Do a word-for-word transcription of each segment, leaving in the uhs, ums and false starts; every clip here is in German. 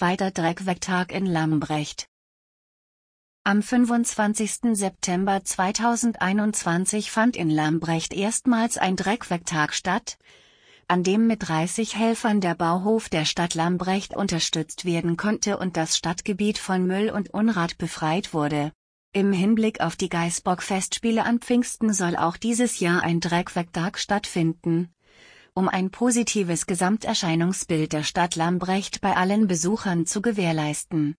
Zweiter Dreckwegtag in Lambrecht. Am fünfundzwanzigsten September zweitausendeinundzwanzig fand in Lambrecht erstmals ein Dreckwegtag statt, an dem mit dreißig Helfern der Bauhof der Stadt Lambrecht unterstützt werden konnte und das Stadtgebiet von Müll und Unrat befreit wurde. Im Hinblick auf die Geißbock-Festspiele an Pfingsten soll auch dieses Jahr ein Dreckwegtag stattfinden, um ein positives Gesamterscheinungsbild der Stadt Lambrecht bei allen Besuchern zu gewährleisten.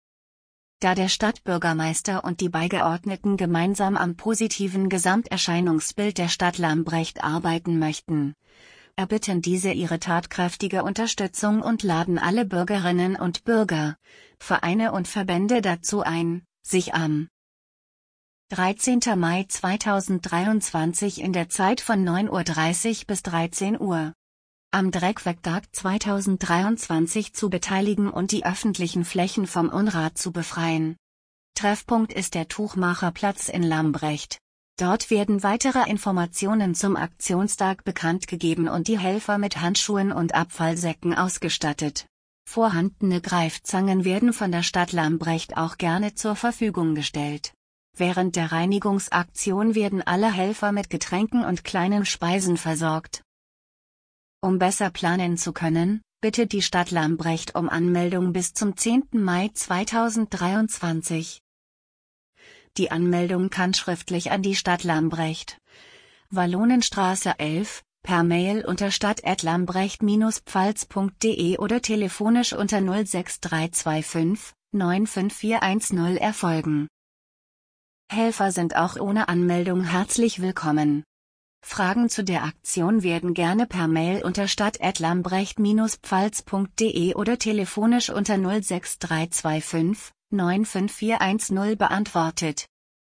Da der Stadtbürgermeister und die Beigeordneten gemeinsam am positiven Gesamterscheinungsbild der Stadt Lambrecht arbeiten möchten, erbitten diese ihre tatkräftige Unterstützung und laden alle Bürgerinnen und Bürger, Vereine und Verbände dazu ein, sich am dreizehnten Mai zweitausenddreiundzwanzig in der Zeit von neun Uhr dreißig bis dreizehn Uhr am Dreckwegtag zweitausenddreiundzwanzig zu beteiligen und die öffentlichen Flächen vom Unrat zu befreien. Treffpunkt ist der Tuchmacherplatz in Lambrecht. Dort werden weitere Informationen zum Aktionstag bekannt gegeben und die Helfer mit Handschuhen und Abfallsäcken ausgestattet. Vorhandene Greifzangen werden von der Stadt Lambrecht auch gerne zur Verfügung gestellt. Während der Reinigungsaktion werden alle Helfer mit Getränken und kleinen Speisen versorgt. Um besser planen zu können, bittet die Stadt Lambrecht um Anmeldung bis zum zehnten Mai zweitausenddreiundzwanzig. Die Anmeldung kann schriftlich an die Stadt Lambrecht, Wallonenstraße elf, per Mail unter stadt at lambrecht Bindestrich pfalz punkt de oder telefonisch unter null sechs drei zwei fünf neun fünf vier eins null erfolgen. Helfer sind auch ohne Anmeldung herzlich willkommen. Fragen zu der Aktion werden gerne per Mail unter stadt at lambrecht Bindestrich pfalz punkt de oder telefonisch unter null sechs drei zwei fünf neun fünf vier eins null beantwortet.